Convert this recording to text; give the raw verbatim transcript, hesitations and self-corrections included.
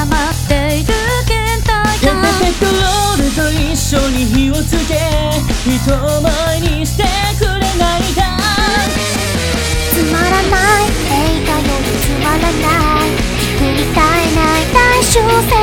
まっている現代ペがペトロールと一緒に火をつけ人を前にしてくれないか。 つまらない映画よりつまらない繰り絶えない大修正